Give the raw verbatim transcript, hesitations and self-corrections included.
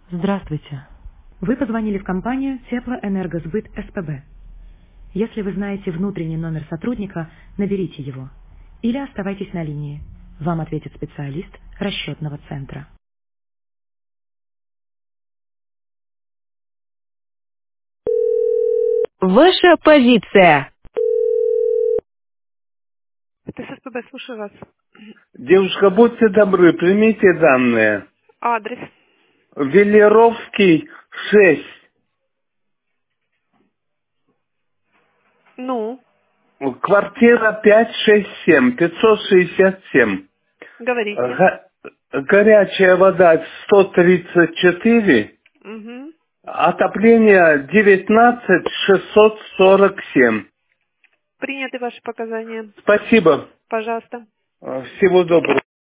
Здравствуйте. Вы позвонили в компанию Теплоэнергосбыт СПБ. Если вы знаете внутренний номер сотрудника, наберите его. Или оставайтесь на линии. Вам ответит специалист расчетного центра. Ваша позиция. Это СПБ, слушаю вас. Девушка, будьте добры, примите данные. Адрес. Велеровский, шесть. Ну, Квартира пять шесть семь, пятьсот шестьдесят семь. говорите. Га- горячая вода сто тридцать четыре. Угу. Отопление девятнадцать шестьсот сорок семь. Приняты ваши показания. Спасибо. Пожалуйста. Всего доброго.